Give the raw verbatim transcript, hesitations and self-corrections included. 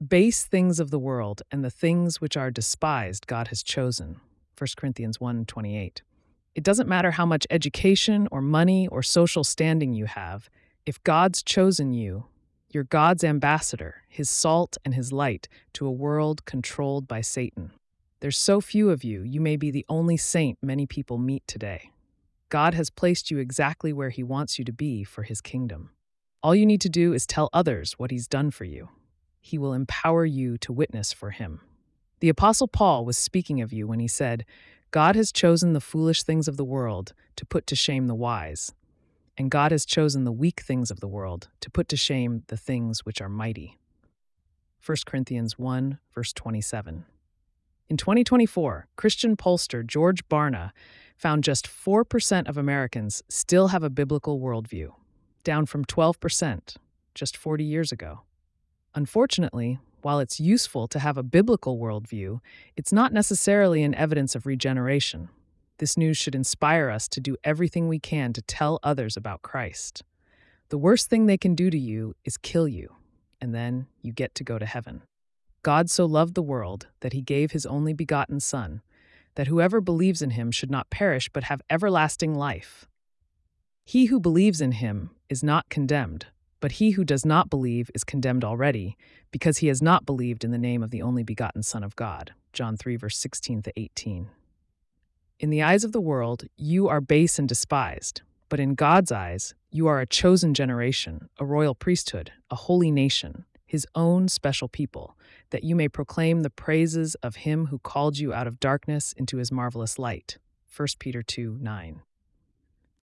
base things of the world and the things which are despised God has chosen. First Corinthians one twenty-eight. It doesn't matter how much education or money or social standing you have. If God's chosen you, you're God's ambassador, his salt and his light to a world controlled by Satan. There's so few of you, you may be the only saint many people meet today. God has placed you exactly where he wants you to be for his kingdom. All you need to do is tell others what he's done for you. He will empower you to witness for him. The Apostle Paul was speaking of you when he said, God has chosen the foolish things of the world to put to shame the wise, and God has chosen the weak things of the world to put to shame the things which are mighty. First Corinthians one, verse twenty-seven. In twenty twenty-four, Christian pollster George Barna found just four percent of Americans still have a biblical worldview, down from twelve percent just forty years ago. Unfortunately, while it's useful to have a biblical worldview, it's not necessarily an evidence of regeneration. This news should inspire us to do everything we can to tell others about Christ. The worst thing they can do to you is kill you, and then you get to go to heaven. God so loved the world that he gave his only begotten Son, that whoever believes in him should not perish but have everlasting life. He who believes in him is not condemned, but he who does not believe is condemned already, because he has not believed in the name of the only begotten Son of God. John three, verse sixteen to eighteen. In the eyes of the world, you are base and despised, but in God's eyes, you are a chosen generation, a royal priesthood, a holy nation, his own special people, that you may proclaim the praises of him who called you out of darkness into his marvelous light. First Peter two, nine.